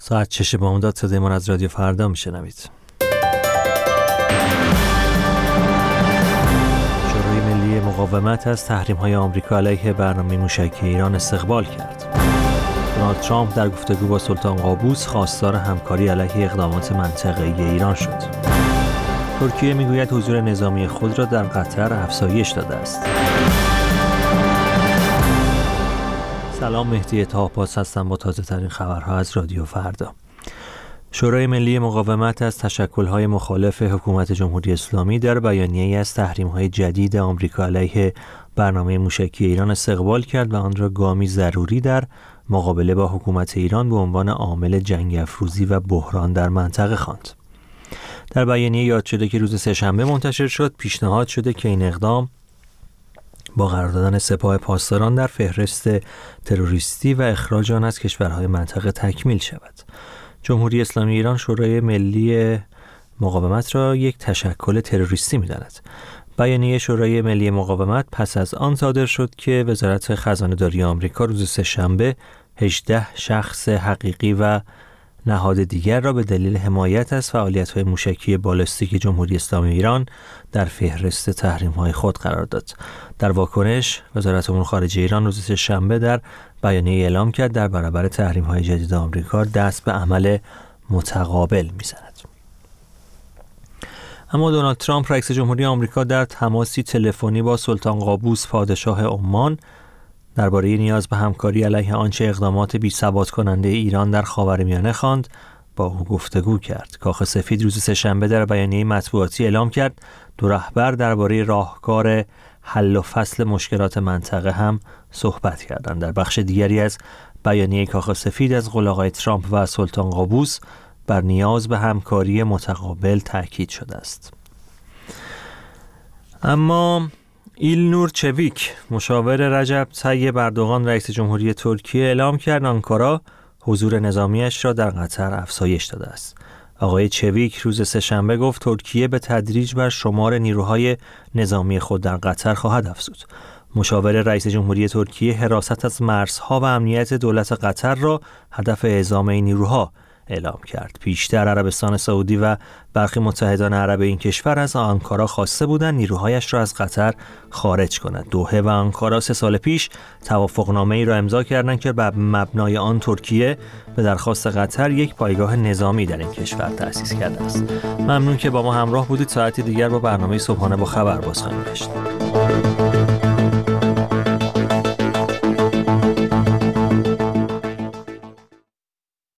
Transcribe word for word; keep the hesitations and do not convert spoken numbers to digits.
ساعت چش بامداد صدای من از رادیو فردا میشنوید. شورای ملی مقاومت از تحریم‌های آمریکا علیه برنامه موشکی ایران استقبال کرد. دونالد ترامپ در گفتگو با سلطان قابوس خواستار همکاری علیه اقدامات منطقه‌ای ایران شد. ترکیه میگوید حضور نظامی خود را در قطر افزایش داده است. سلام، مهدی طاه‌پاس هستم با تازه ترین خبرها از رادیو فردا. شورای ملی مقاومت از تشکل‌های مخالف حکومت جمهوری اسلامی در بیانیه‌ای از تحریم‌های جدید آمریکا علیه برنامه موشکی ایران استقبال کرد و آن را گامی ضروری در مقابله با حکومت ایران به عنوان عامل جنگ افروزی و بحران در منطقه خواند. در بیانیه یاد شده که روز سه‌شنبه منتشر شد، پیشنهاد شده که این اقدام با قرار دادن سپاه پاسداران در فهرست تروریستی و اخراج آن از کشورهای منطقه تکمیل شود. جمهوری اسلامی ایران شورای ملی مقاومت را یک تشکل تروریستی می‌داند. بیانیه شورای ملی مقاومت پس از آن صادر شد که وزارت خزانه‌داری آمریکا روز سه‌شنبه هجده شخص حقیقی و نهاد دیگر را به دلیل حمایت از فعالیت‌های موشکی بالستیک جمهوری اسلامی ایران در فهرست تحریم‌های خود قرار داد. در واکنش، وزارت امور خارجه ایران روز سه‌شنبه در بیانیه اعلام کرد در برابر تحریم‌های جدید آمریکا دست به عمل متقابل می‌زند. اما دونالد ترامپ رئیس جمهوری آمریکا در تماسی تلفنی با سلطان قابوس پادشاه عمان درباره نیاز به همکاری علیه آنچه اقدامات بی‌ثبات کننده ایران در خاورمیانه خواند با او گفتگو کرد. کاخ سفید روز سه‌شنبه در بیانیه مطبوعاتی اعلام کرد دو رهبر درباره راهکار حل و فصل مشکلات منطقه هم صحبت کردند. در بخش دیگری از بیانیه کاخ سفید از قول آقای ترامپ و سلطان قابوس بر نیاز به همکاری متقابل تاکید شده است. اما ایلنور چویک، مشاور رجب طیب اردوغان رئیس جمهوری ترکیه، اعلام کرد آنکارا حضور نظامیش را در قطر افزایش داده است. آقای چویک روز سه‌شنبه گفت ترکیه به تدریج بر شمار نیروهای نظامی خود در قطر خواهد افزود. مشاور رئیس جمهوری ترکیه حراست از مرزها و امنیت دولت قطر را هدف اعزام این نیروها اعلام کرد. پیشتر عربستان سعودی و برخی متحدان عرب این کشور از آنکارا خواسته بودند نیروهایش را از قطر خارج کند. دوحه و آنکارا سه سال پیش توافقنامه‌ای را امضا کردند که بر مبنای آن ترکیه به درخواست قطر یک پایگاه نظامی در این کشور تأسیس کرده است. ممنون که با ما همراه بودید. ساعتی دیگر با برنامه صبحانه با خبر باز خواهیم گشت.